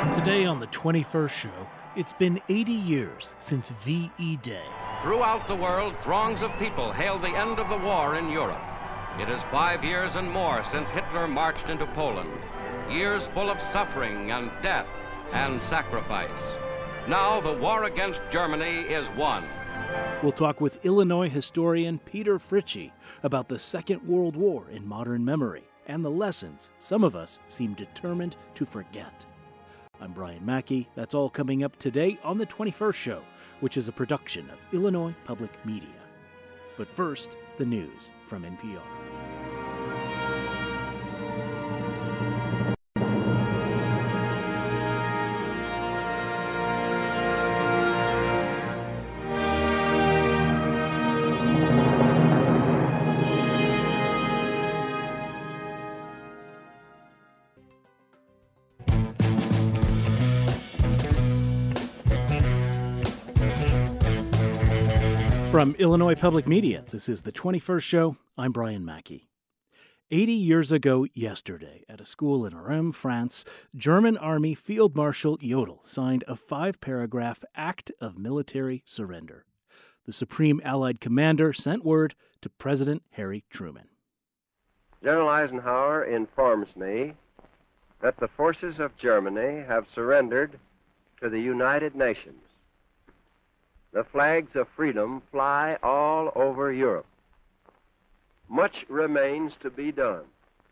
Today on the 21st show, it's been 80 years since VE Day. Throughout the world, throngs of people hailed the end of the war in Europe. It is 5 years and more since Hitler marched into Poland. Years full of suffering and death and sacrifice. Now the war against Germany is won. We'll talk with Illinois historian Peter Fritchie about the Second World War in modern memory and the lessons some of us seem determined to forget. I'm Brian Mackey. That's all coming up today on the 21st show, which is a production of Illinois Public Media. But first, the news from NPR. From Illinois Public Media, this is the 21st show. I'm Brian Mackey. 80 years ago yesterday, at a school in Reims, France, German Army Field Marshal Jodl signed a 5-paragraph act of military surrender. The Supreme Allied Commander sent word to President Harry Truman. General Eisenhower informs me that the forces of Germany have surrendered to the United Nations. The flags of freedom fly all over Europe. Much remains to be done.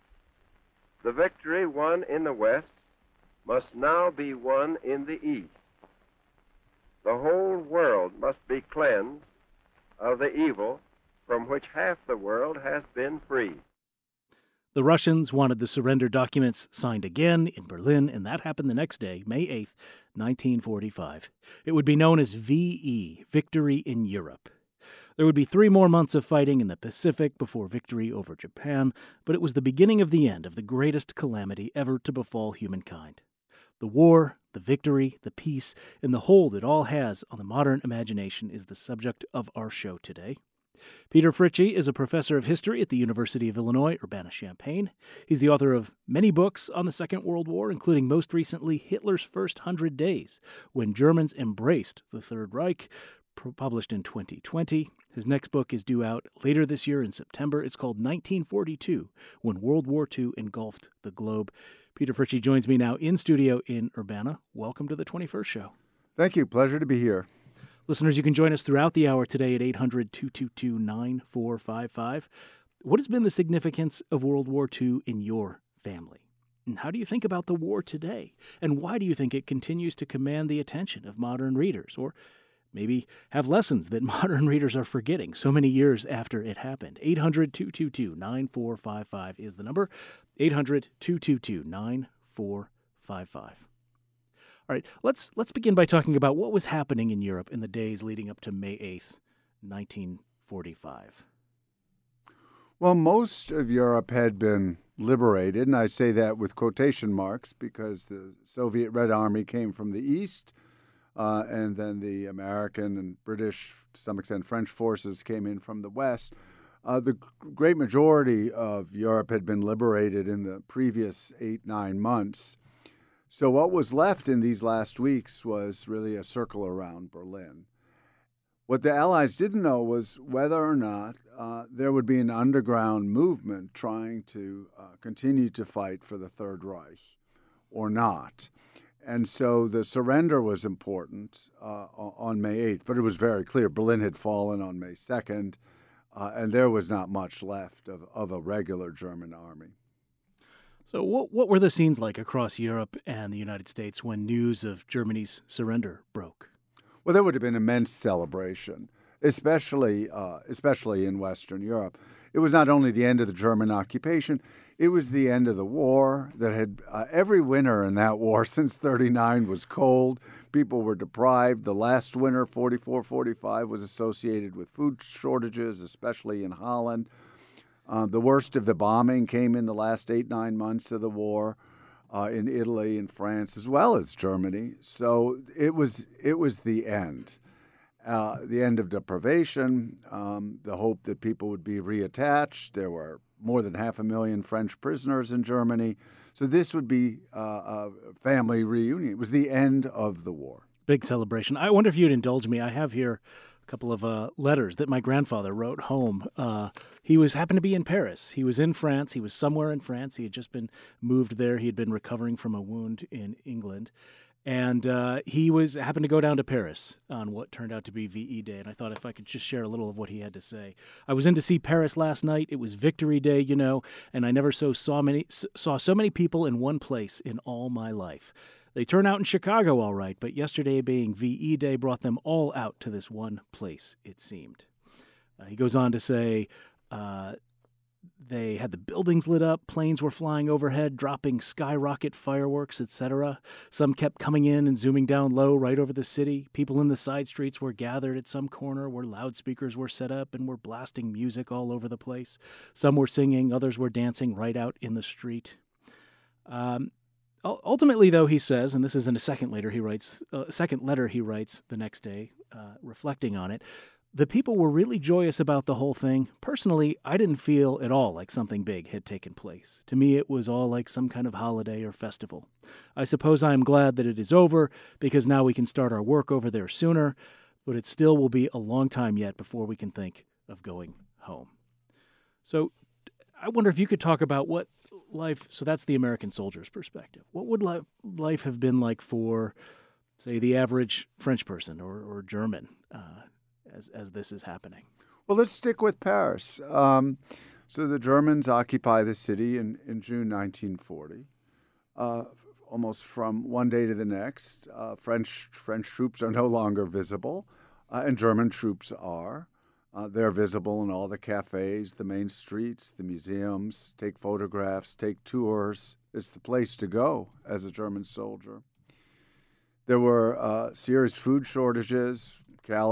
The victory won in the West must now be won in the East. The whole world must be cleansed of the evil from which half the world has been freed. The Russians wanted the surrender documents signed again in Berlin, and that happened the next day, May 8th, 1945. It would be known as VE, Victory in Europe. There would be 3 more months of fighting in the Pacific before victory over Japan, but it was the beginning of the end of the greatest calamity ever to befall humankind. The war, the victory, the peace, and the hold it all has on the modern imagination is the subject of our show today. Peter Fritchie is a professor of history at the University of Illinois, Urbana-Champaign. He's the author of many books on the Second World War, including most recently Hitler's First 100 Days, When Germans Embraced the Third Reich, published in 2020. His next book is due out later this year in September. It's called 1942, When World War II Engulfed the Globe. Peter Fritchie joins me now in studio in Urbana. Welcome to the 21st show. Thank you. Pleasure to be here. Listeners, you can join us throughout the hour today at 800-222-9455. What has been the significance of World War II in your family? And how do you think about the war today? And why do you think it continues to command the attention of modern readers? Or maybe have lessons that modern readers are forgetting so many years after it happened. 800-222-9455 is the number. 800-222-9455. All right, let's begin by talking about what was happening in Europe in the days leading up to May 8th, 1945. Well, most of Europe had been liberated, and I say that with quotation marks because the Soviet Red Army came from the east, and then the American and British, to some extent French forces came in from the west. The great majority of Europe had been liberated in the previous 8-9 months. So what was left in these last weeks was really a circle around Berlin. What the Allies didn't know was whether or not there would be an underground movement trying to continue to fight for the Third Reich or not. And so the surrender was important on May 8th, but it was very clear Berlin had fallen on May 2nd, and there was not much left of a regular German army. So what were the scenes like across Europe and the United States when news of Germany's surrender broke? Well, there would have been immense celebration, especially in Western Europe. It was not only the end of the German occupation, it was the end of the war that had every winter in that war since 1939 was cold. People were deprived. The last winter, 44-45, was associated with food shortages, especially in Holland. The worst of the bombing came in the last 8-9 months of the war in Italy and France, as well as Germany. So it was the end of deprivation, the hope that people would be reattached. There were more than 500,000 French prisoners in Germany. So this would be a family reunion. It was the end of the war. Big celebration. I wonder if you'd indulge me. I have here a couple of letters that my grandfather wrote home. He happened to be in Paris. He was in France. He was somewhere in France. He had just been moved there. He had been recovering from a wound in England. And he happened to go down to Paris on what turned out to be VE Day. And I thought if I could just share a little of what he had to say. I was in to see Paris last night. It was Victory Day, and I never saw so many people in one place in all my life. They turn out in Chicago all right, but yesterday being VE Day brought them all out to this one place, it seemed. He goes on to say they had the buildings lit up, planes were flying overhead, dropping skyrocket fireworks, etc. Some kept coming in and zooming down low right over the city. People in the side streets were gathered at some corner where loudspeakers were set up and were blasting music all over the place. Some were singing, others were dancing right out in the street. Ultimately, though, he says, and this is in a second letter he writes the next day, reflecting on it, the people were really joyous about the whole thing. Personally, I didn't feel at all like something big had taken place. To me, it was all like some kind of holiday or festival. I suppose I am glad that it is over, because now we can start our work over there sooner, but it still will be a long time yet before we can think of going home. So I wonder if you could talk about what life, so that's the American soldier's perspective. What would life have been like for, say, the average French person or German as this is happening? Well, let's stick with Paris. So the Germans occupy the city in June 1940. Almost from one day to the next, French troops are no longer visible, and German troops are. They're visible in all the cafes, the main streets, the museums, take photographs, take tours. It's the place to go as a German soldier. There were serious food shortages,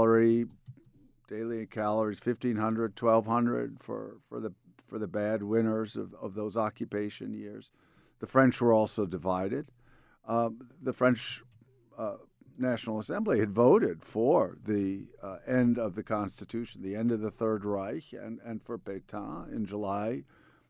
daily calories, 1,500, 1,200 for the bad winters of those occupation years. The French were also divided. The French National Assembly had voted for the end of the Constitution, the end of the Third Reich, and for Pétain in July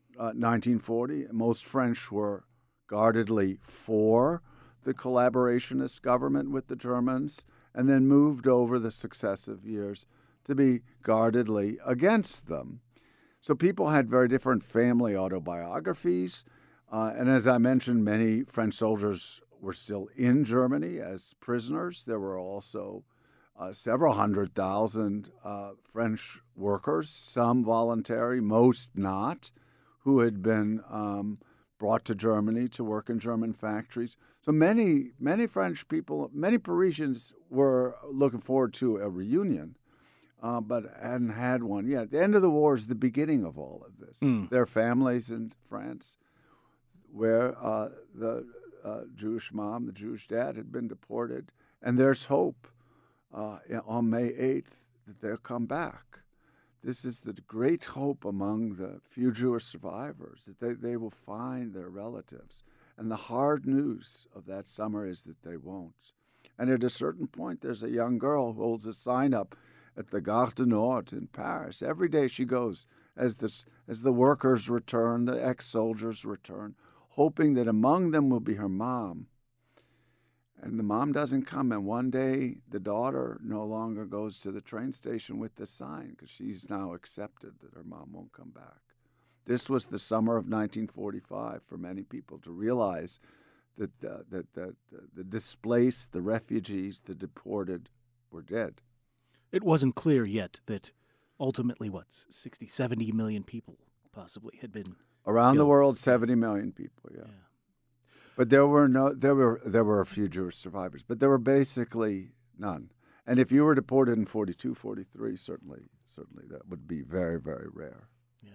1940. Most French were guardedly for the collaborationist government with the Germans, and then moved over the successive years to be guardedly against them. So people had very different family autobiographies, and as I mentioned, many French soldiers were still in Germany as prisoners. There were also several 100,000 French workers, some voluntary, most not, who had been brought to Germany to work in German factories. So many French people, many Parisians were looking forward to a reunion, but hadn't had one yet. The end of the war is the beginning of all of this. There are families in France where the Jewish mom, the Jewish dad had been deported, and there's hope on May 8th that they'll come back. This is the great hope among the few Jewish survivors, that they will find their relatives. And the hard news of that summer is that they won't. And at a certain point, there's a young girl who holds a sign up at the Gare du Nord in Paris. Every day she goes, as the workers return, the ex-soldiers return, hoping that among them will be her mom. And the mom doesn't come, and one day the daughter no longer goes to the train station with the sign because she's now accepted that her mom won't come back. This was the summer of 1945 for many people to realize that the displaced, the refugees, the deported were dead. It wasn't clear yet that ultimately, 60, 70 million people possibly had been around killed. The world, 70 million people, yeah. But there were a few Jewish survivors, but there were basically none. And if you were deported in 42, 43, certainly that would be very, very rare. Yeah.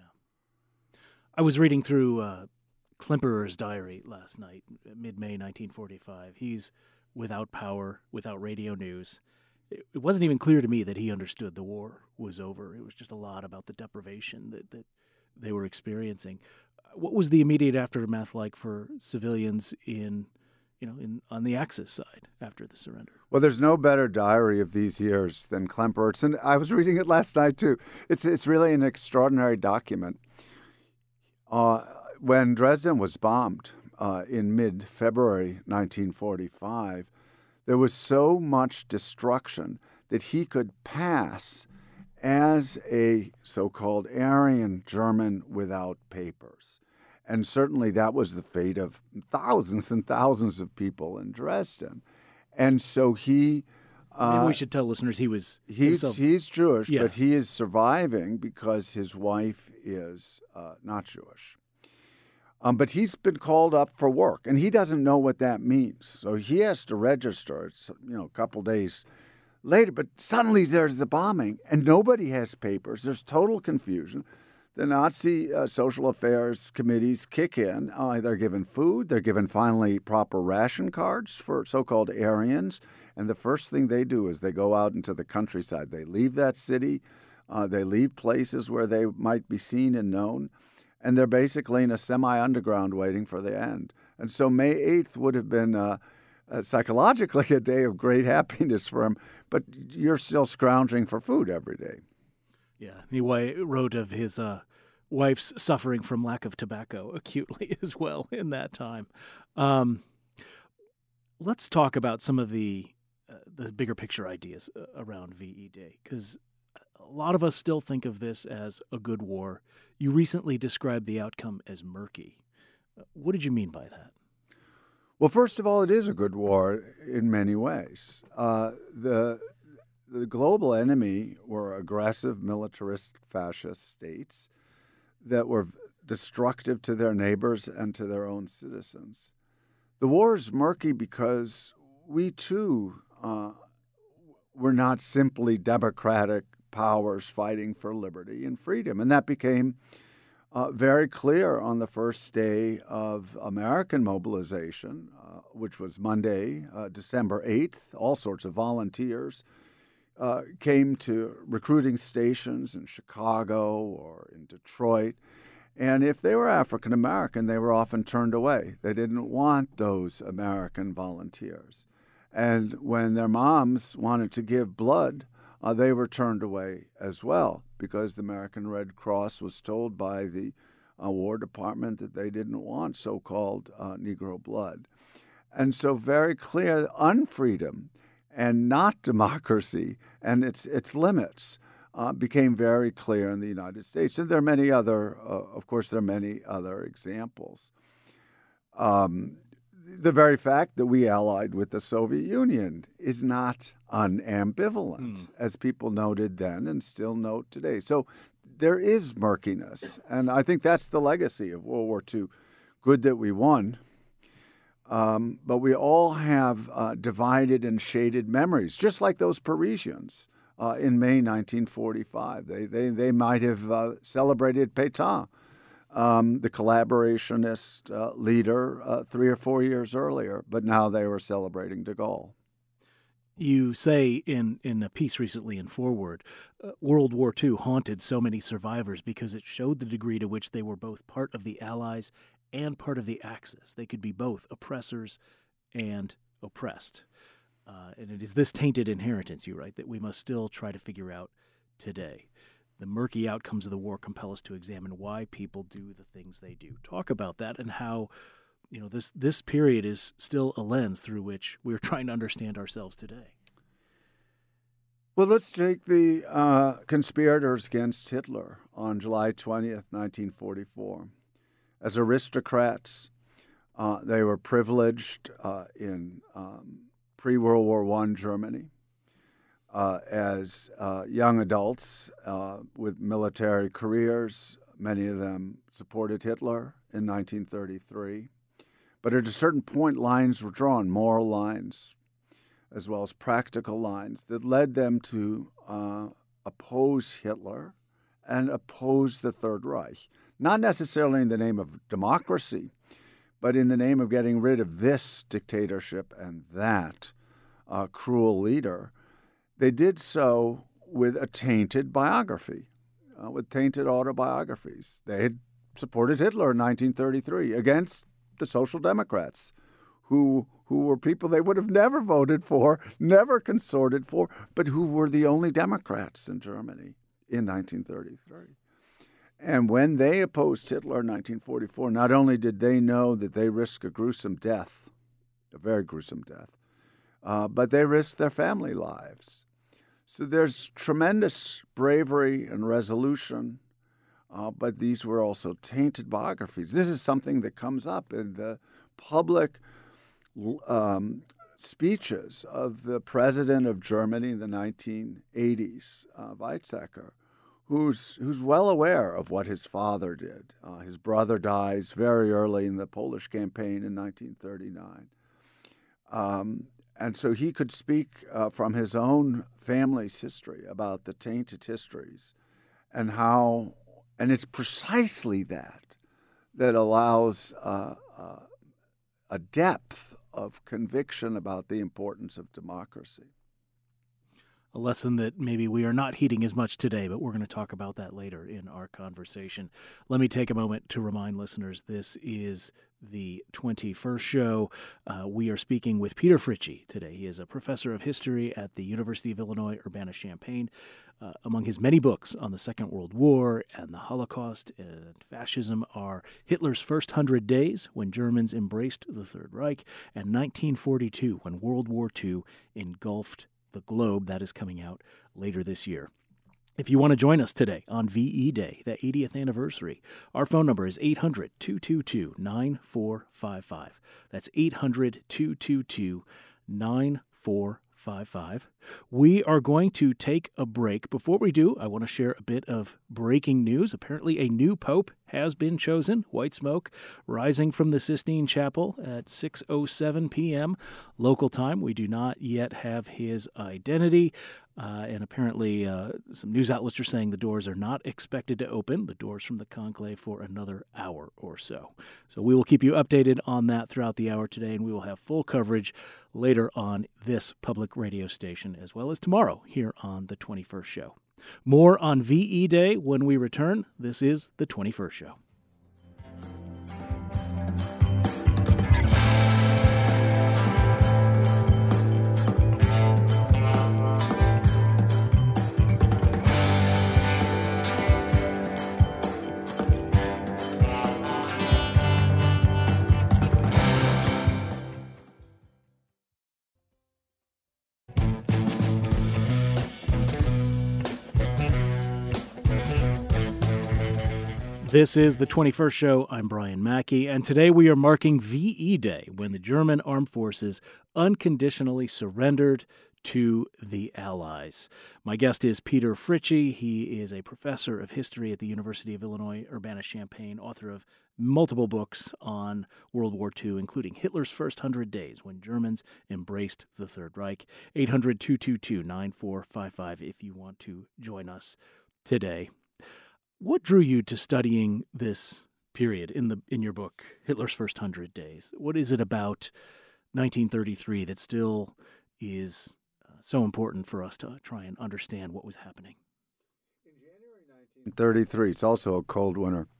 I was reading through Klemperer's diary last night, mid-May 1945. He's without power, without radio news. It wasn't even clear to me that he understood the war was over. It was just a lot about the deprivation that they were experiencing. What was the immediate aftermath like for civilians on the Axis side after the surrender? Well, there's no better diary of these years than Klemperer's, and I was reading it last night too. It's really an extraordinary document. When Dresden was bombed, in mid-February 1945, there was so much destruction that he could pass as a so-called Aryan German without papers. And certainly that was the fate of thousands and thousands of people in Dresden. And so he... Maybe we should tell listeners he's Jewish, Yeah. but he is surviving because his wife is not Jewish. But he's been called up for work, and he doesn't know what that means. So he has to register. It's a couple days later, but suddenly there's the bombing, and nobody has papers. There's total confusion. The Nazi social affairs committees kick in. They're given food. They're given finally proper ration cards for so-called Aryans. And the first thing they do is they go out into the countryside. They leave that city. They leave places where they might be seen and known. And they're basically in a semi-underground waiting for the end. And so May 8th would have been psychologically a day of great happiness for him. But you're still scrounging for food every day. Yeah, he wrote of his wife's suffering from lack of tobacco acutely as well in that time. Let's talk about some of the bigger picture ideas around VE Day, because a lot of us still think of this as a good war. You recently described the outcome as murky. What did you mean by that? Well, first of all, it is a good war in many ways. The global enemy were aggressive, militarist, fascist states that were destructive to their neighbors and to their own citizens. The war is murky because we, too, were not simply democratic powers fighting for liberty and freedom. And that became very clear on the first day of American mobilization, which was Monday, December 8th. All sorts of volunteers came to recruiting stations in Chicago or in Detroit. And if they were African American, they were often turned away. They didn't want those American volunteers. And when their moms wanted to give blood, they were turned away as well, because the American Red Cross was told by the War Department that they didn't want so-called Negro blood. And so very clear unfreedom and not democracy and its limits became very clear in the United States. And there are many other, of course, there are many other examples. The very fact that we allied with the Soviet Union is not unambivalent, as people noted then and still note today. So there is murkiness, and I think that's the legacy of World War II. Good that we won, but we all have divided and shaded memories, just like those Parisians in May 1945. They might have celebrated Pétain, the collaborationist leader 3 or 4 years earlier, but now they were celebrating de Gaulle. You say in a piece recently in Forward, World War II haunted so many survivors because it showed the degree to which they were both part of the Allies and part of the Axis. They could be both oppressors and oppressed. And it is this tainted inheritance, you write, that we must still try to figure out today. The murky outcomes of the war compel us to examine why people do the things they do. Talk about that and how, this period is still a lens through which we're trying to understand ourselves today. Well, let's take the conspirators against Hitler on July 20th, 1944. As aristocrats, they were privileged in pre-World War I Germany. As young adults with military careers, many of them supported Hitler in 1933. But at a certain point, lines were drawn, moral lines, as well as practical lines, that led them to oppose Hitler and oppose the Third Reich. Not necessarily in the name of democracy, but in the name of getting rid of this dictatorship and that cruel leader. They did so with a tainted biography, with tainted autobiographies. They had supported Hitler in 1933 against the Social Democrats, who were people they would have never voted for, never consorted for, but who were the only Democrats in Germany in 1933. And when they opposed Hitler in 1944, not only did they know that they risked a gruesome death, a very gruesome death, but they risked their family lives. So there's tremendous bravery and resolution, but these were also tainted biographies. This is something that comes up in the public speeches of the president of Germany in the 1980s, Weizsäcker, who's well aware of what his father did. His brother dies very early in the Polish campaign in 1939. And so he could speak from his own family's history about the tainted histories and how, and it's precisely that allows a depth of conviction about the importance of democracy. A lesson that maybe we are not heeding as much today, but we're going to talk about that later in our conversation. Let me take a moment to remind listeners this is the 21st show. We are speaking with Peter Fritsche today. He is a professor of history at the University of Illinois Urbana-Champaign. Among his many books on the Second World War and the Holocaust and fascism are Hitler's First 100 Days, When Germans Embraced the Third Reich, and 1942, When World War II Engulfed the Globe. That is coming out later this year. If you want to join us today on VE Day, the 80th anniversary, our phone number is 800-222-9455. That's 800-222-9455. We are going to take a break. Before we do, I want to share a bit of breaking news. Apparently, a new pope has been chosen. White smoke rising from the Sistine Chapel at 6:07 p.m. local time. We do not yet have his identity. And apparently some news outlets are saying the doors are not expected to open, the doors from the conclave, for another hour or so. So we will keep you updated on that throughout the hour today, and we will have full coverage later on this public radio station, as well as tomorrow here on the 21st show. More on VE Day when we return. This is the 21st show. This is the 21st show. I'm Brian Mackey, and today we are marking VE Day, when the German armed forces unconditionally surrendered to the Allies. My guest is Peter Fritsche. He is a professor of history at the University of Illinois Urbana-Champaign, author of multiple books on World War II, including Hitler's First 100 Days, When Germans Embraced the Third Reich. 800-222-9455 if you want to join us today. What drew you to studying this period in your book, Hitler's First 100 Days? What is it about 1933 that still is so important for us to try and understand what was happening? In January 1933, it's also a cold winter,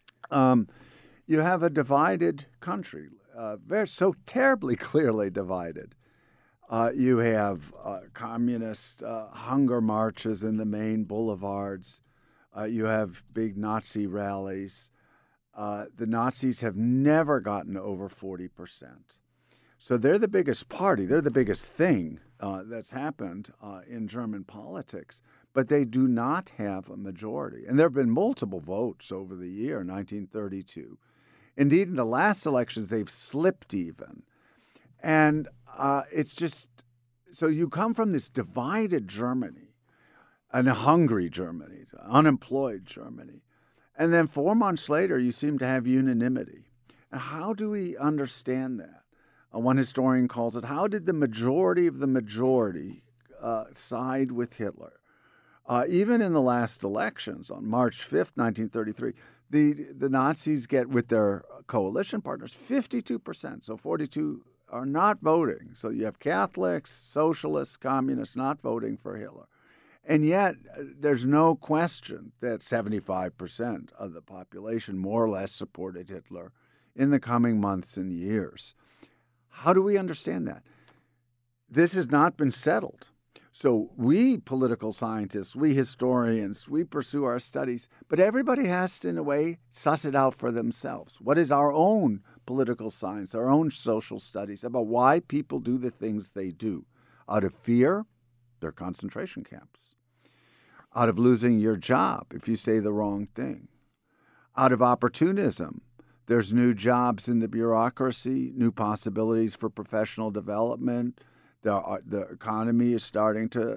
you have a divided country, so terribly clearly divided. You have communist hunger marches in the main boulevards. You have big Nazi rallies. The Nazis have never gotten over 40%. So they're the biggest party. They're the biggest thing that's happened in German politics. But they do not have a majority. And there have been multiple votes over the year, 1932. Indeed, in the last elections, they've slipped even. And it's just, so you come from this divided Germany, and a hungry Germany, unemployed Germany. And then 4 months later, you seem to have unanimity. And how do we understand that? One historian calls it, how did the majority of the majority side with Hitler? Even in the last elections, on March 5th, 1933, the Nazis get, with their coalition partners, 52%. So 42 are not voting. So you have Catholics, socialists, communists not voting for Hitler. And yet, there's no question that 75% of the population more or less supported Hitler in the coming months and years. How do we understand that? This has not been settled. So we political scientists, we historians, we pursue our studies, but everybody has to, in a way, suss it out for themselves. What is our own political science, our own social studies about why people do the things they do? Out of fear, they're concentration camps. Out of losing your job if you say the wrong thing. Out of opportunism, there's new jobs in the bureaucracy, new possibilities for professional development. The economy is starting to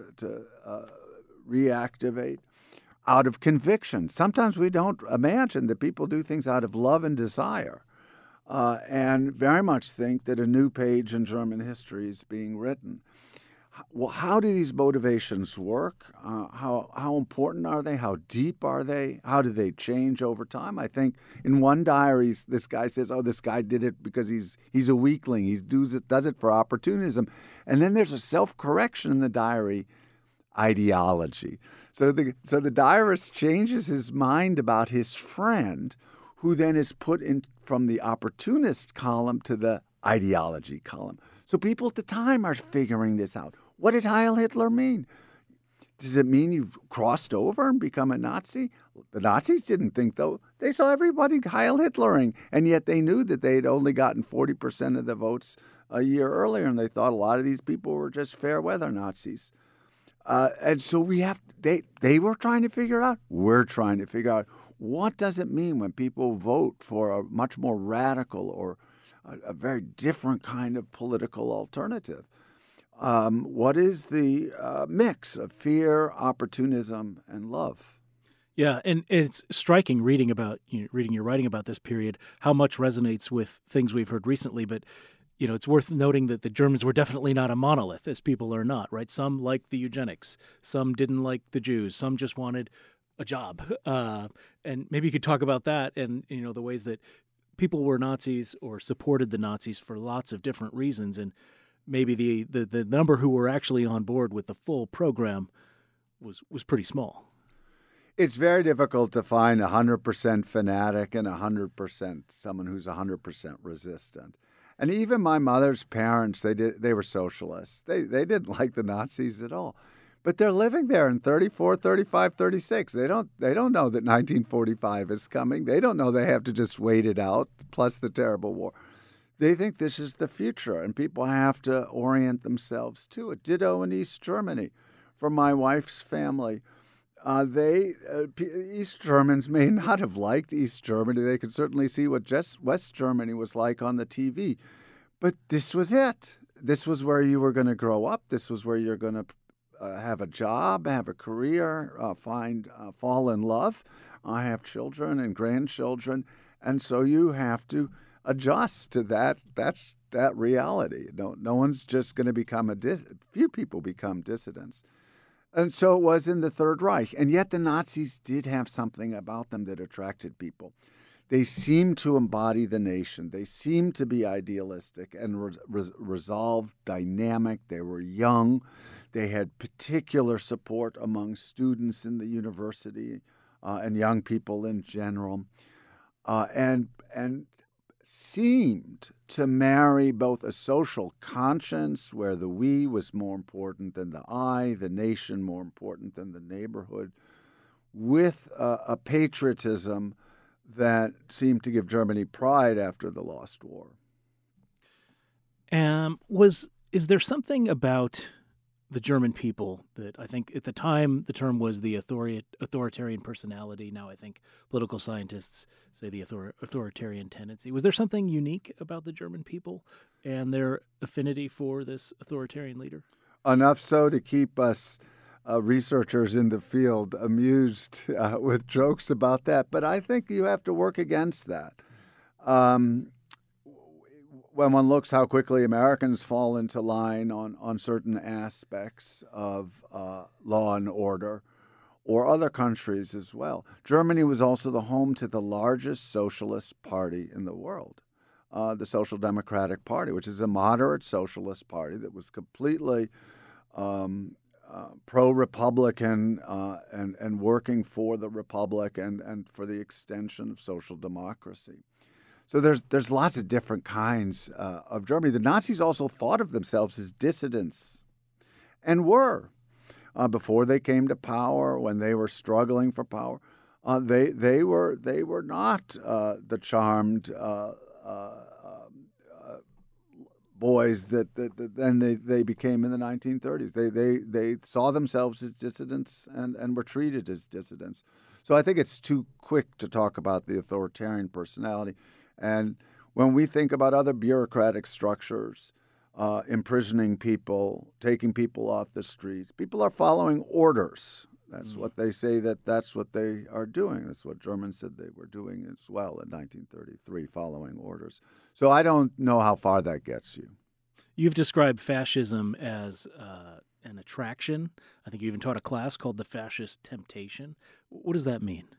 reactivate. Out of conviction. Sometimes we don't imagine that people do things out of love and desire, and very much think that a new page in German history is being written. Well, how do these motivations work? How important are they? How deep are they? How do they change over time? I think in one diary, this guy says, "Oh, this guy did it because he's a weakling. He does it for opportunism." And then there's a self-correction in the diary, ideology. So the diarist changes his mind about his friend, who then is put in from the opportunist column to the ideology column. So people at the time are figuring this out. What did Heil Hitler mean? Does it mean you've crossed over and become a Nazi? The Nazis didn't think, though. They saw everybody Heil Hitlering, and yet they knew that they'd only gotten 40% of the votes a year earlier, and they thought a lot of these people were just fair weather Nazis. And so they were trying to figure out, we're trying to figure out, what does it mean when people vote for a much more radical or a very different kind of political alternative? What is the mix of fear, opportunism, and love? Yeah, and it's striking reading your writing about this period, how much resonates with things we've heard recently. But it's worth noting that the Germans were definitely not a monolith, as people are not, right? Some liked the eugenics, some didn't like the Jews, some just wanted a job. And maybe you could talk about that and the ways that people were Nazis or supported the Nazis for lots of different reasons, and maybe the number who were actually on board with the full program was pretty small. It's very difficult to find 100% fanatic and 100% someone who's 100% resistant. And even my mother's parents, they were socialists. They didn't like the Nazis at all. But they're living there in 34, 35, 36. They don't know that 1945 is coming. They don't know they have to just wait it out, plus the terrible war. They think this is the future, and people have to orient themselves to it. Ditto in East Germany. For my wife's family, East Germans may not have liked East Germany. They could certainly see what West Germany was like on the TV. But this was it. This was where you were going to grow up. This was where you're going to have a job, have a career, fall in love, have children and grandchildren. And so you have to adjust to that. That's that reality. No one's just going to become few people become dissidents. And so it was in the Third Reich. And yet the Nazis did have something about them that attracted people. They seemed to embody the nation. They seemed to be idealistic and resolved, dynamic. They were young. They had particular support among students in the university and young people in general, and seemed to marry both a social conscience, where the we was more important than the I, the nation more important than the neighborhood, with a patriotism that seemed to give Germany pride after the lost war. Is there something about the German people that I think at the time the term was the authoritarian personality? Now I think political scientists say the authoritarian tendency. Was there something unique about the German people and their affinity for this authoritarian leader? Enough so to keep us researchers in the field amused with jokes about that. But I think you have to work against that. When one looks how quickly Americans fall into line on certain aspects of law and order, or other countries as well. Germany was also the home to the largest socialist party in the world, the Social Democratic Party, which is a moderate socialist party that was completely pro-Republican and working for the Republic and for the extension of social democracy. So there's lots of different kinds of Germany. The Nazis also thought of themselves as dissidents, and were. before they came to power, when they were struggling for power. They were not the charmed boys that then they became in the 1930s. They saw themselves as dissidents and were treated as dissidents. So I think it's too quick to talk about the authoritarian personality. And when we think about other bureaucratic structures, imprisoning people, taking people off the streets, people are following orders. That's what they say that's what they are doing. That's what Germans said they were doing as well in 1933, following orders. So I don't know how far that gets you. You've described fascism as an attraction. I think you even taught a class called The Fascist Temptation. What does that mean?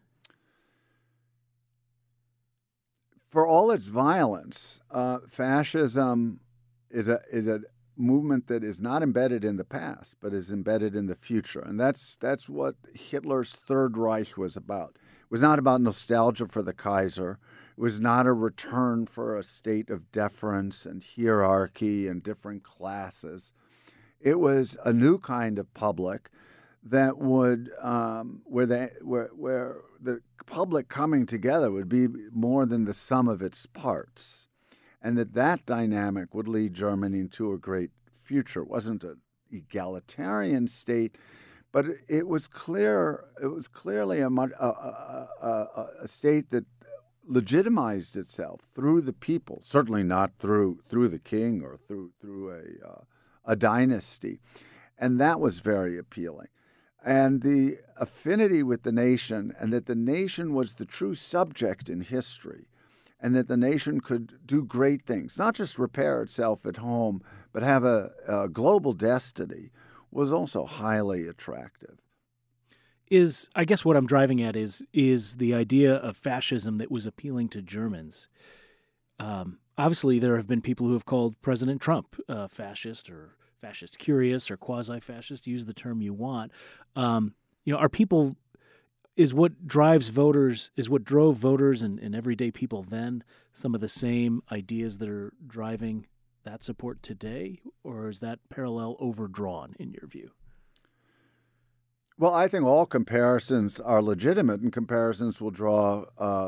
For all its violence, fascism is a movement that is not embedded in the past, but is embedded in the future. And that's what Hitler's Third Reich was about. It was not about nostalgia for the Kaiser. It was not a return for a state of deference and hierarchy and different classes. It was a new kind of public that would where the public coming together would be more than the sum of its parts. And that dynamic would lead Germany to a great future. It wasn't an egalitarian state, but it was clear. It was clearly a state that legitimized itself through the people. Certainly not through the king or through a dynasty, and that was very appealing. And the affinity with the nation, and that the nation was the true subject in history, and that the nation could do great things, not just repair itself at home, but have a global destiny, was also highly attractive. I guess what I'm driving at is the idea of fascism that was appealing to Germans. Obviously, there have been people who have called President Trump fascist or fascist curious or quasi-fascist. Use the term you want. Are people... Is what drove voters and everyday people then some of the same ideas that are driving that support today, or is that parallel overdrawn in your view? Well, I think all comparisons are legitimate, and comparisons will draw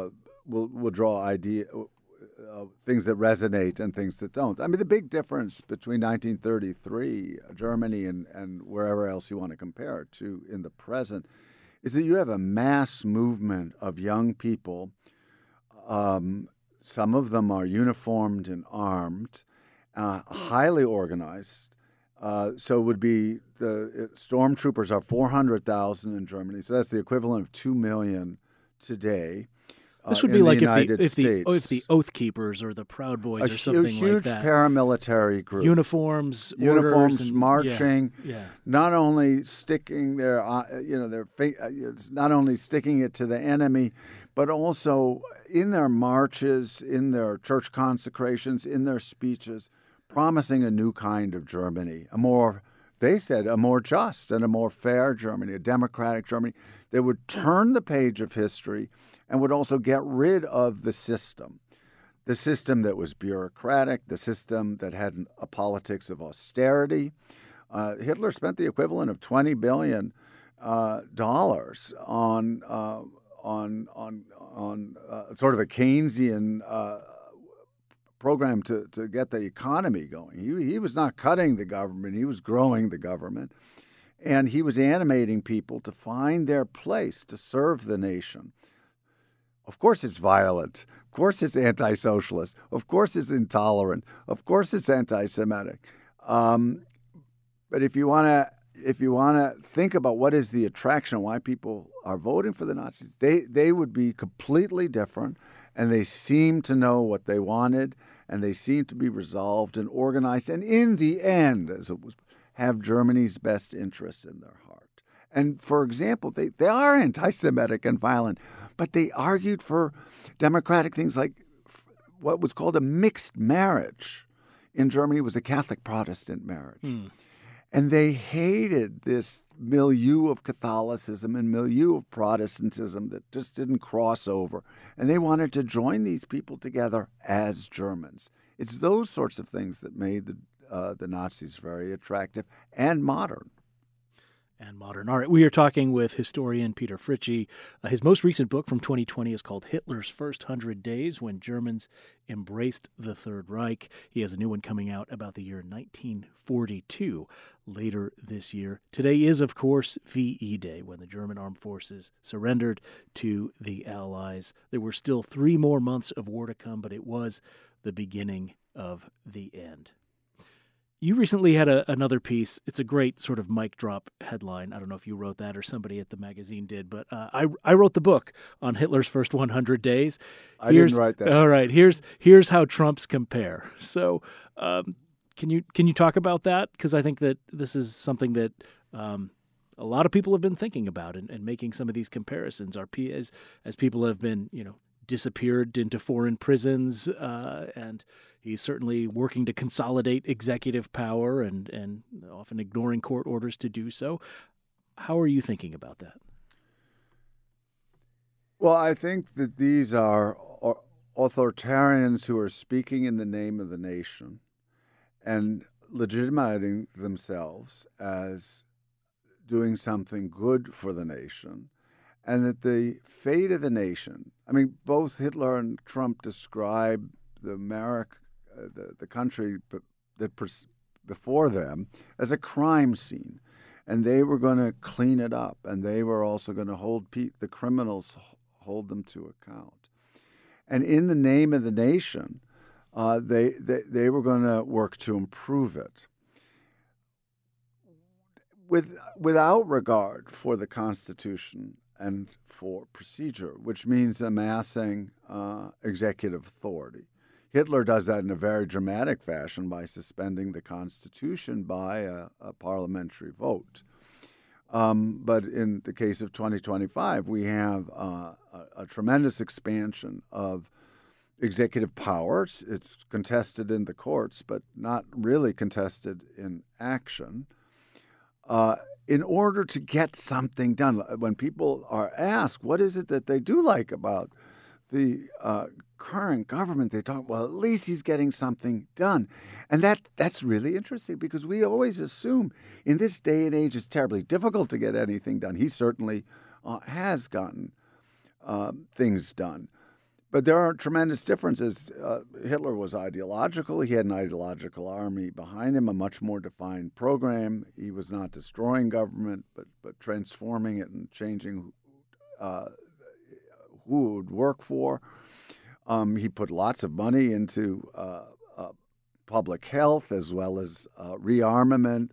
things that resonate and things that don't. I mean, the big difference between 1933 Germany and wherever else you want to compare it to in the present is that you have a mass movement of young people. Some of them are uniformed and armed, highly organized. So would be the stormtroopers are 400,000 in Germany. So that's the equivalent of 2 million today. This would be like if the Oath Keepers or the Proud Boys or something like that. A huge paramilitary group. Uniforms, marching. Yeah. Not only sticking not only sticking it to the enemy, but also in their marches, in their church consecrations, in their speeches, promising a new kind of Germany, a more just and a more fair Germany, a democratic Germany that would turn the page of history and would also get rid of the system that was bureaucratic, the system that had a politics of austerity. Hitler spent the equivalent of $20 billion on sort of a Keynesian program to get the economy going. He was not cutting the government. He was growing the government. And he was animating people to find their place, to serve the nation. Of course it's violent. Of course it's anti-socialist. Of course it's intolerant. Of course it's anti-Semitic. But if you want to think about what is the attraction, why people are voting for the Nazis, they would be completely different, and they seem to know what they wanted, and they seem to be resolved and organized, and in the end, as it was, have Germany's best interests in their heart. And for example, they are anti-Semitic and violent, but they argued for democratic things like what was called a mixed marriage. In Germany, was a Catholic-Protestant marriage. And they hated this milieu of Catholicism and milieu of Protestantism that just didn't cross over. And they wanted to join these people together as Germans. It's those sorts of things that made the Nazis very attractive and modern. and modern art. We are talking with historian Peter Fritsche. His most recent book from 2020 is called Hitler's First 100 Days, When Germans Embraced the Third Reich. He has a new one coming out about the year 1942 later this year. Today is, of course, VE Day, when the German armed forces surrendered to the Allies. There were still 3 more months of war to come, but it was the beginning of the end. You recently had another piece. It's a great sort of mic drop headline. I don't know if you wrote that or somebody at the magazine did, but I wrote the book on Hitler's first 100 days. I didn't write that. All right. Here's how Trumps compare. So can you talk about that? Because I think that this is something that a lot of people have been thinking about and making some of these comparisons. As people have been, disappeared into foreign prisons, and he's certainly working to consolidate executive power and often ignoring court orders to do so. How are you thinking about that? Well, I think that these are authoritarians who are speaking in the name of the nation and legitimizing themselves as doing something good for the nation, and that the fate of the nation, both Hitler and Trump describe the country that before them as a crime scene, and they were going to clean it up, and they were also going to hold the criminals, hold them to account. And in the name of the nation, they were going to work to improve it, without regard for the Constitution and for procedure, which means amassing executive authority. Hitler does that in a very dramatic fashion by suspending the Constitution by a parliamentary vote. But in the case of 2025, we have a tremendous expansion of executive powers. It's contested in the courts, but not really contested in action. In order to get something done, when people are asked, what is it that they do like about the current government, they talk, well, at least he's getting something done. And that's really interesting, because we always assume in this day and age it's terribly difficult to get anything done. He certainly has gotten things done. But there are tremendous differences. Hitler was ideological. He had an ideological army behind him, a much more defined program. He was not destroying government, but transforming it and changing who it would work for. He put lots of money into public health as well as rearmament.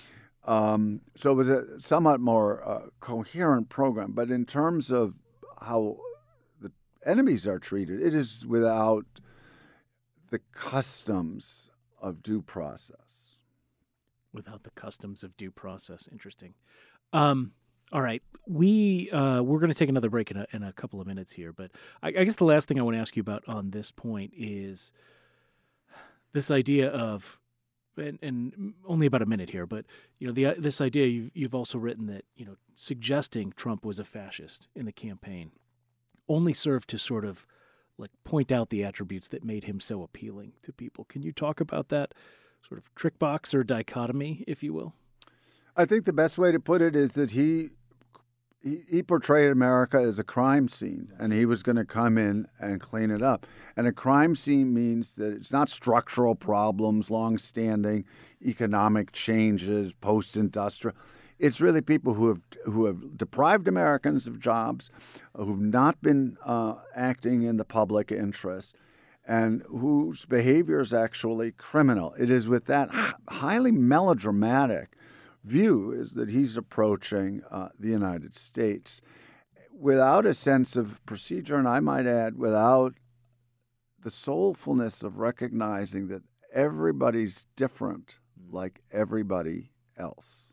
So it was a somewhat more coherent program. But in terms of how enemies are treated, it is without the customs of due process. Without the customs of due process. Interesting. All right. We're going to take another break in a couple of minutes here, but I guess the last thing I want to ask you about on this point is this idea of, and only about a minute here, but this idea you've also written that suggesting Trump was a fascist in the campaign only served to sort of point out the attributes that made him so appealing to people. Can you talk about that sort of trick box or dichotomy, if you will? I think the best way to put it is that he portrayed America as a crime scene, and he was going to come in and clean it up. And a crime scene means that it's not structural problems, long-standing economic changes, post-industrial. It's really people who have deprived Americans of jobs, who've not been acting in the public interest, and whose behavior is actually criminal. It is with that highly melodramatic view is that he's approaching the United States without a sense of procedure, and I might add, without the soulfulness of recognizing that everybody's different like everybody else.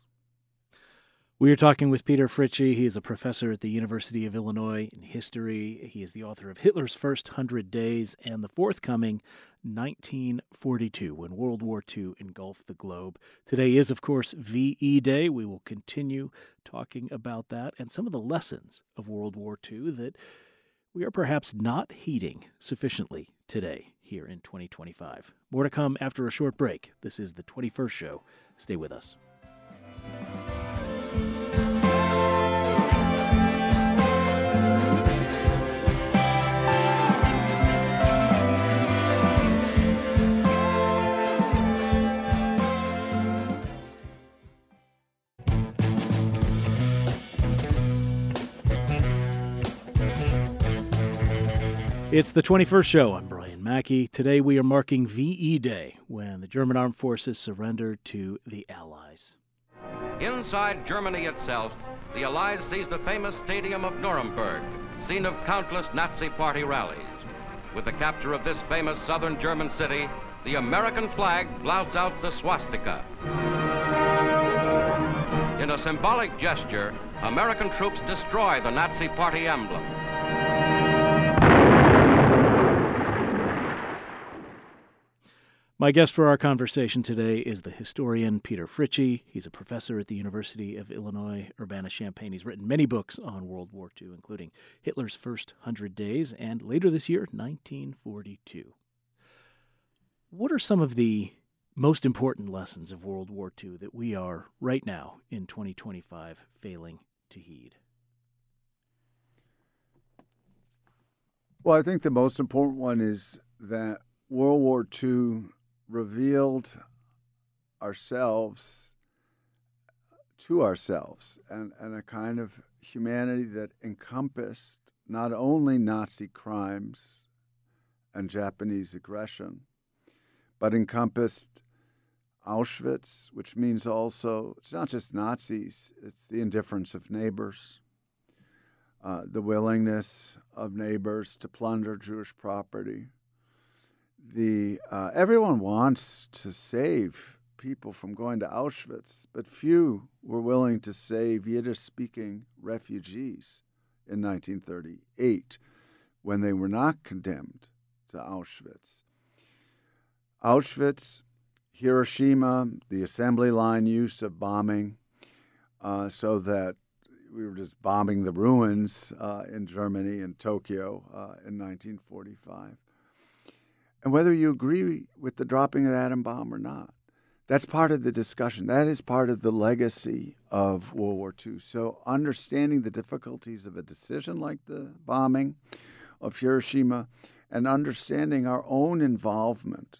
We are talking with Peter Fritsche. He is a professor at the University of Illinois in history. He is the author of Hitler's First 100 Days and the forthcoming 1942, when World War II engulfed the globe. Today is, of course, VE Day. We will continue talking about that and some of the lessons of World War II that we are perhaps not heeding sufficiently today here in 2025. More to come after a short break. This is the 21st Show. Stay with us. It's the 21st show. I'm Brian Mackey. Today we are marking VE Day, when the German armed forces surrendered to the Allies. Inside Germany itself, the Allies seized the famous stadium of Nuremberg, scene of countless Nazi Party rallies. With the capture of this famous southern German city, the American flag flouts out the swastika. In a symbolic gesture, American troops destroy the Nazi Party emblem. My guest for our conversation today is the historian Peter Fritsche. He's a professor at the University of Illinois Urbana-Champaign. He's written many books on World War II, including Hitler's First 100 Days and later this year, 1942. What are some of the most important lessons of World War II that we are right now in 2025 failing to heed? Well, I think the most important one is that World War II revealed ourselves to ourselves and a kind of humanity that encompassed not only Nazi crimes and Japanese aggression, but encompassed Auschwitz, which means also it's not just Nazis, it's the indifference of neighbors, the willingness of neighbors to plunder Jewish property. Everyone wants to save people from going to Auschwitz, but few were willing to save Yiddish-speaking refugees in 1938 when they were not condemned to Auschwitz. Auschwitz, Hiroshima, the assembly line use of bombing, so that we were just bombing the ruins in Germany and Tokyo in 1945. And whether you agree with the dropping of the atom bomb or not, that's part of the discussion. That is part of the legacy of World War II. So understanding the difficulties of a decision like the bombing of Hiroshima and understanding our own involvement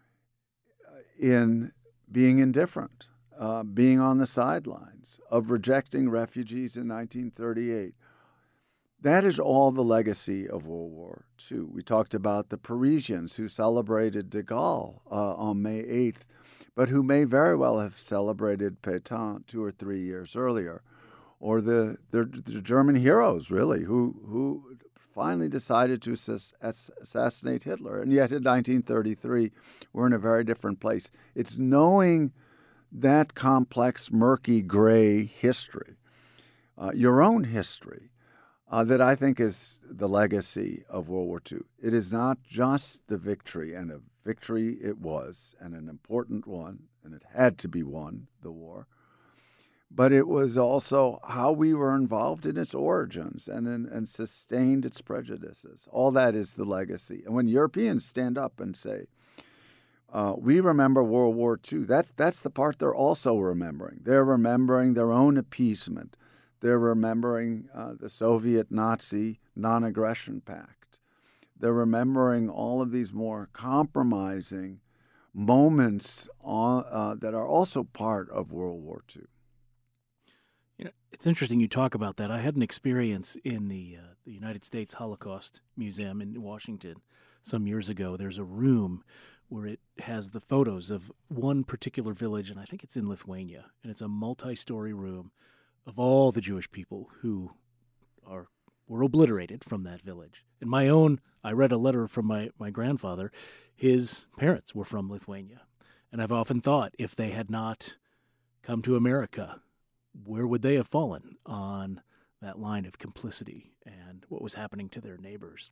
in being indifferent, being on the sidelines, of rejecting refugees in 1938. That is all the legacy of World War II. We talked about the Parisians who celebrated de Gaulle on May 8th, but who may very well have celebrated Pétain 2 or 3 years earlier, or the German heroes, really, who finally decided to assassinate Hitler. And yet in 1933, we're in a very different place. It's knowing that complex, murky, gray history, your own history, that I think is the legacy of World War II. It is not just the victory, and a victory it was, and an important one, and it had to be won, the war, but it was also how we were involved in its origins and sustained its prejudices. All that is the legacy. And when Europeans stand up and say, we remember World War II, that's the part they're also remembering. They're remembering their own appeasement. They're remembering the Soviet-Nazi non-aggression pact. They're remembering all of these more compromising moments that are also part of World War II. You know, it's interesting you talk about that. I had an experience in the United States Holocaust Museum in Washington some years ago. There's a room where it has the photos of one particular village, and I think it's in Lithuania, and it's a multi-story room of all the Jewish people who were obliterated from that village. In my own, I read a letter from my grandfather. His parents were from Lithuania. And I've often thought, if they had not come to America, where would they have fallen on that line of complicity and what was happening to their neighbors?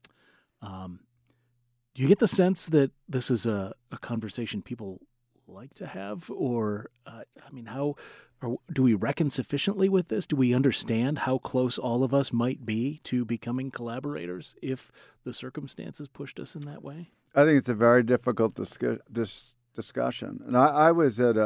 Do you get the sense that this is a conversation people like to have? Or, do we reckon sufficiently with this? Do we understand how close all of us might be to becoming collaborators if the circumstances pushed us in that way? I think it's a very difficult discussion. And I was at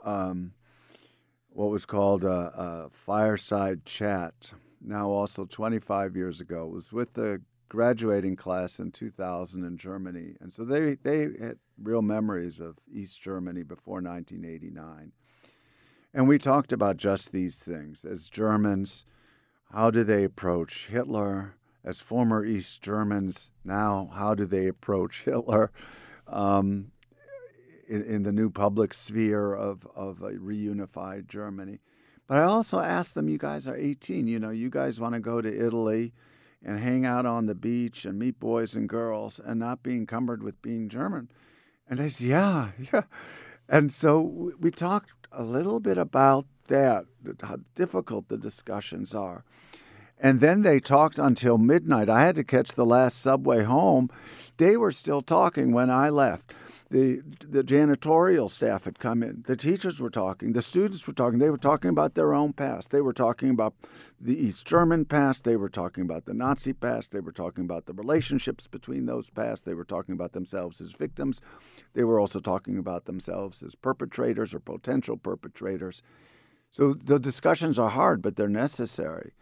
what was called a fireside chat, now also 25 years ago. It was with the graduating class in 2000 in Germany. And so they had real memories of East Germany before 1989. And we talked about just these things. As Germans, how do they approach Hitler as former East Germans, now how do they approach Hitler in the new public sphere of a reunified Germany? But I also asked them, you guys are 18, you guys want to go to Italy and hang out on the beach and meet boys and girls and not be encumbered with being German. And they said, yeah. And so we talked a little bit about that, how difficult the discussions are. And then they talked until midnight. I had to catch the last subway home. They were still talking when I left. The janitorial staff had come in. The teachers were talking. The students were talking. They were talking about their own past. They were talking about the East German past. They were talking about the Nazi past. They were talking about the relationships between those pasts. They were talking about themselves as victims. They were also talking about themselves as perpetrators or potential perpetrators. So the discussions are hard, but they're necessary.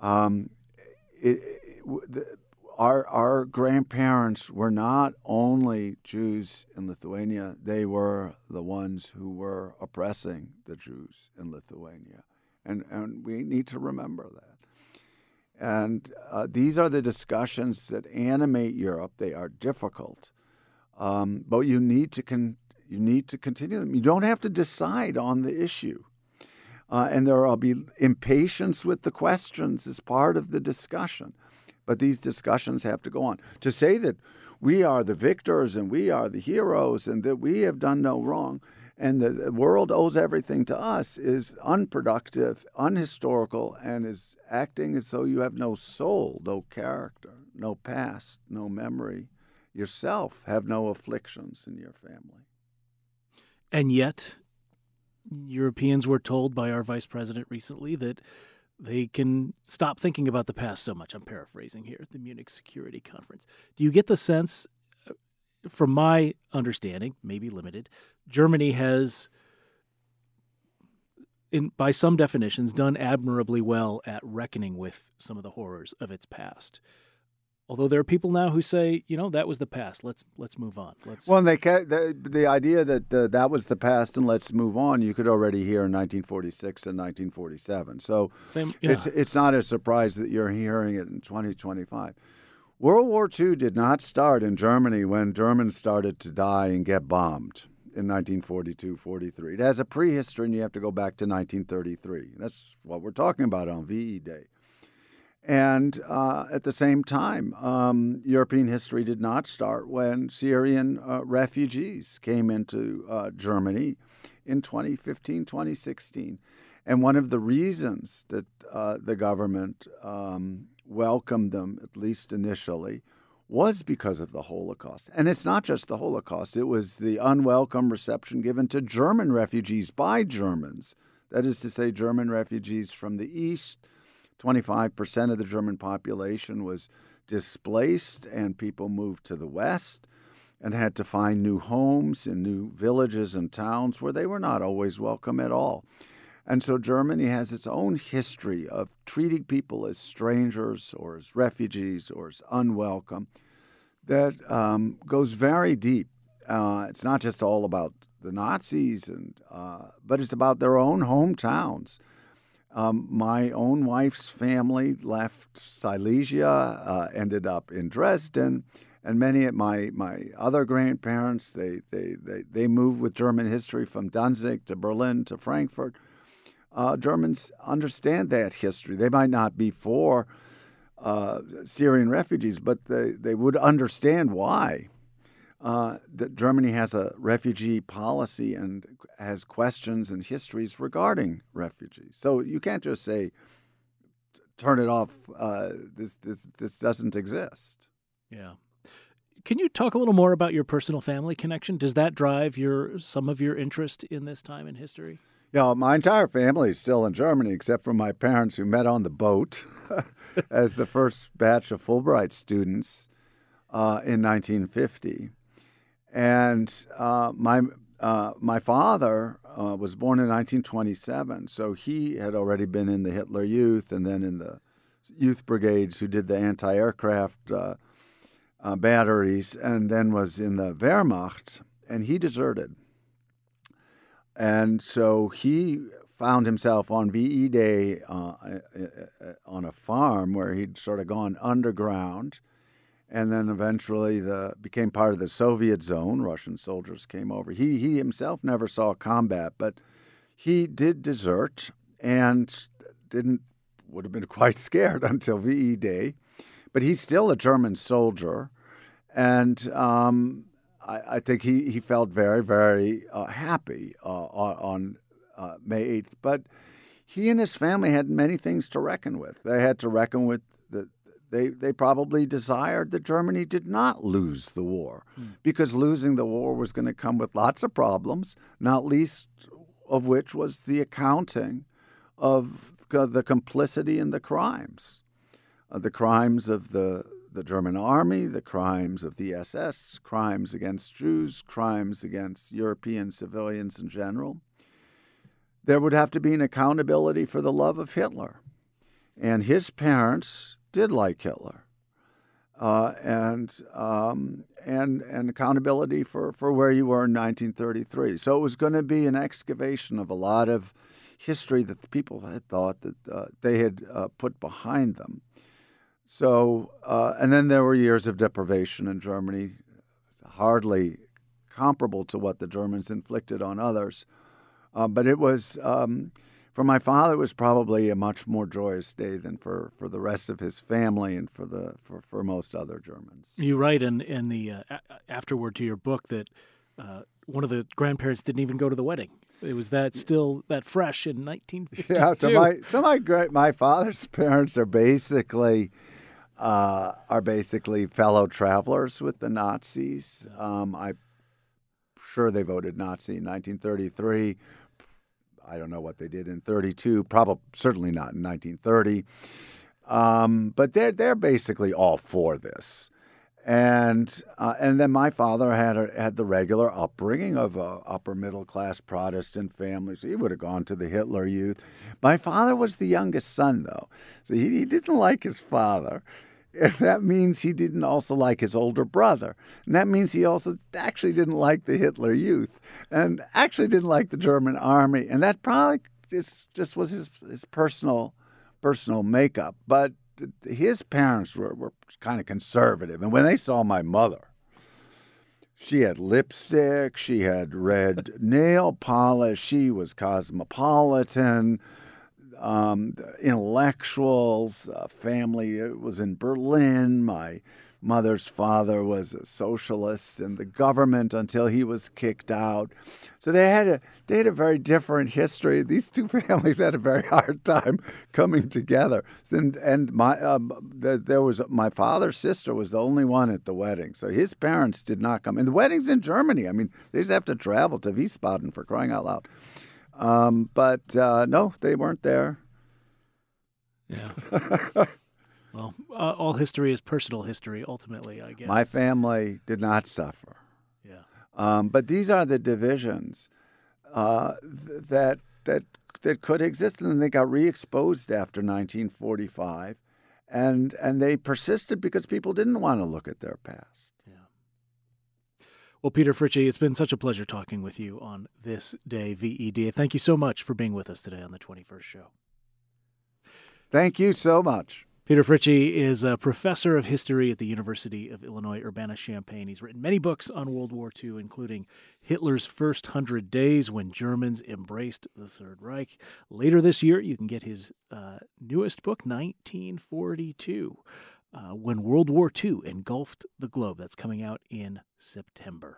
Our grandparents were not only Jews in Lithuania, they were the ones who were oppressing the Jews in Lithuania. And we need to remember that. And these are the discussions that animate Europe. They are difficult, but you need to continue them. You don't have to decide on the issue. And there will be impatience with the questions as part of the discussion. But these discussions have to go on. To say that we are the victors and we are the heroes and that we have done no wrong and the world owes everything to us is unproductive, unhistorical, and is acting as though you have no soul, no character, no past, no memory. Yourself have no afflictions in your family. And yet, Europeans were told by our vice president recently that they can stop thinking about the past so much. I'm paraphrasing here at the Munich Security Conference. Do you get the sense, from my understanding, maybe limited, Germany has, by some definitions, done admirably well at reckoning with some of the horrors of its past? Although there are people now who say, that was the past. Let's move on. Well, the idea that that was the past and let's move on, you could already hear in 1946 and 1947. So it's not a surprise that you're hearing it in 2025. World War II did not start in Germany when Germans started to die and get bombed in 1942-43. It has a prehistory, and you have to go back to 1933. That's what we're talking about on VE Day. And at the same time, European history did not start when Syrian refugees came into Germany in 2015, 2016. And one of the reasons that the government welcomed them, at least initially, was because of the Holocaust. And it's not just the Holocaust. It was the unwelcome reception given to German refugees by Germans. That is to say, German refugees from the East. 25% of the German population was displaced, and people moved to the West and had to find new homes in new villages and towns where they were not always welcome at all. And so Germany has its own history of treating people as strangers or as refugees or as unwelcome that goes very deep. It's not just all about the Nazis, but it's about their own hometowns. My own wife's family left Silesia, ended up in Dresden, and many of my other grandparents, they moved with German history from Danzig to Berlin to Frankfurt. Germans understand that history. They might not be for Syrian refugees, but they would understand why. That Germany has a refugee policy and has questions and histories regarding refugees. So you can't just say, turn it off, this doesn't exist. Yeah. Can you talk a little more about your personal family connection? Does that drive some of your interest in this time in history? Yeah, my entire family is still in Germany, except for my parents who met on the boat as the first batch of Fulbright students in 1950. And my father was born in 1927, so he had already been in the Hitler Youth and then in the youth brigades who did the anti-aircraft batteries, and then was in the Wehrmacht, and he deserted. And so he found himself on VE Day on a farm where he'd sort of gone underground, and then eventually became part of the Soviet zone. Russian soldiers came over. He himself never saw combat, but he did desert and would have been quite scared until VE Day. But he's still a German soldier, and I think he felt very, very happy on May 8th. But he and his family had many things to reckon with. They had to reckon with they probably desired that Germany did not lose the war, because losing the war was going to come with lots of problems, not least of which was the accounting of the complicity in the crimes. The crimes of the German army, the crimes of the SS, crimes against Jews, crimes against European civilians in general. There would have to be an accountability for the love of Hitler. And his parents did like Hitler. And accountability for where you were in 1933. So it was going to be an excavation of a lot of history that the people had thought that they had put behind them. So, and then there were years of deprivation in Germany, hardly comparable to what the Germans inflicted on others. But it was, for my father, it was probably a much more joyous day than for the rest of his family and for most other Germans. You write in the afterword to your book that one of the grandparents didn't even go to the wedding. It was still that fresh in 1952. Yeah, so my father's parents are basically fellow travelers with the Nazis. I'm sure they voted Nazi in 1933. I don't know what they did in 32. Certainly not in 1930. But they're basically all for this. And then my father had the regular upbringing of a upper middle class Protestant family, so he would have gone to the Hitler Youth. My father was the youngest son, though, so he didn't like his father. And that means he didn't also like his older brother, and that means he also actually didn't like the Hitler Youth, and actually didn't like the German army, and that probably just was his personal makeup, but. His parents were kind of conservative, and when they saw my mother, she had lipstick, she had red nail polish, she was cosmopolitan, intellectuals, family was in Berlin. My mother's father was a socialist in the government until he was kicked out. So they had a very different history. These two families had a very hard time coming together. And my father's sister was the only one at the wedding. So his parents did not come. And the wedding's in Germany. I mean, they just have to travel to Wiesbaden, for crying out loud. But no, they weren't there. Yeah. Well, all history is personal history, ultimately, I guess. My family did not suffer. Yeah. But these are the divisions that could exist, and then they got re-exposed after 1945, and they persisted because people didn't want to look at their past. Yeah. Well, Peter Fritsche, it's been such a pleasure talking with you on this day, VED. Thank you so much for being with us today on the 21st Show. Thank you so much. Peter Fritsche is a professor of history at the University of Illinois Urbana-Champaign. He's written many books on World War II, including Hitler's First 100 Days, When Germans Embraced the Third Reich. Later this year, you can get his newest book, 1942, When World War II Engulfed the Globe. That's coming out in September.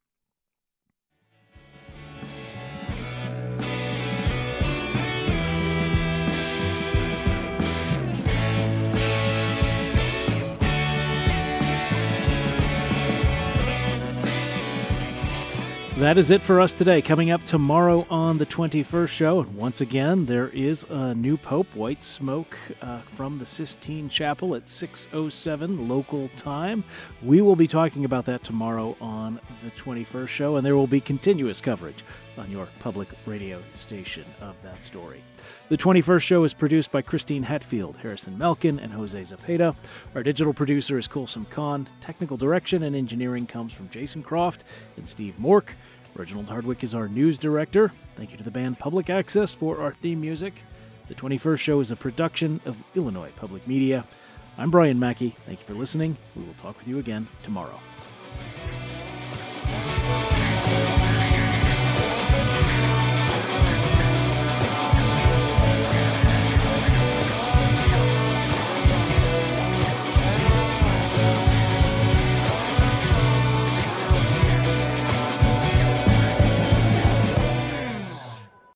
That is it for us today. Coming up tomorrow on the 21st Show, and once again, there is a new pope, white smoke from the Sistine Chapel at 6:07 local time. We will be talking about that tomorrow on the 21st Show, and there will be continuous coverage on your public radio station of that story. The 21st Show is produced by Christine Hatfield, Harrison Melkin, and Jose Zapeta. Our digital producer is Kulsum Khan. Technical direction and engineering comes from Jason Croft and Steve Mork. Reginald Hardwick is our news director. Thank you to the band Public Access for our theme music. The 21st Show is a production of Illinois Public Media. I'm Brian Mackey. Thank you for listening. We will talk with you again tomorrow.